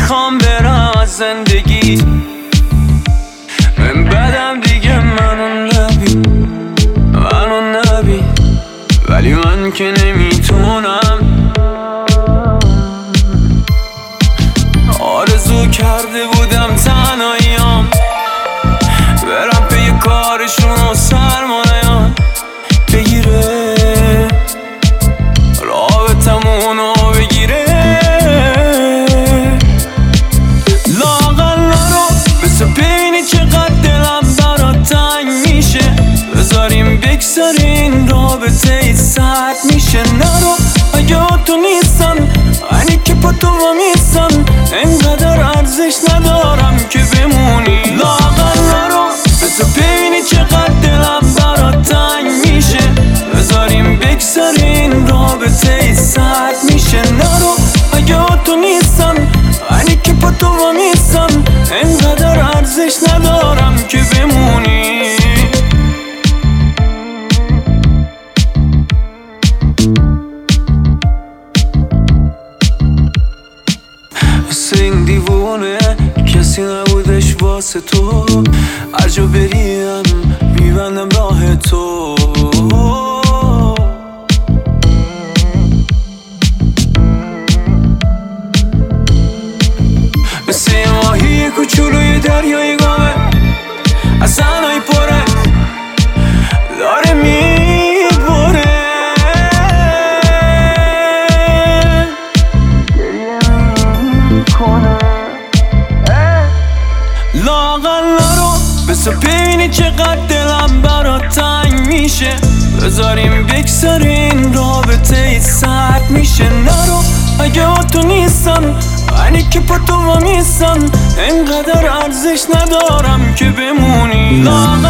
میخوام برم از زندگی، من بدم دیگه منو نبی، ولی من که نمیتونم. آرزو کرده بودم تنهاییام برم پی کارشون و سرمایه‌ام بگیره، رابطمونو بگیره. لااقل نرو بس ببینی چقدر دلم برات تنگ میشه، بذاریم بگذارین رابطه ای سرد میشه. نرو اگه تو نیستن اینی که پا تو میستن، انقدر ارزش ندارم که بمونی. لااقل نرو بس ببینی چقدر دلم برات تنگ میشه، بذاریم بگذارین رابطه ای سرد میشه. نرو اگه تو نیستن اینی که پا تو میستن، انقدر ارزش ندارم که بمونی. این دیوونه کسی نبودش واسه تو، هر جا بریم میبندم راه تو. مثل یه ماهی کوچولوی دریای گامه، از زنهای پره داره میبره. لااقل نرو بس ببینی چقدر دلم برات تنگ میشه، بذاریم بگذارین رابطه ای سرد میشه. نرو اگه تو نیستن اینی که پا تو میستن، انقدر ارزش ندارم که بمونی. لااقل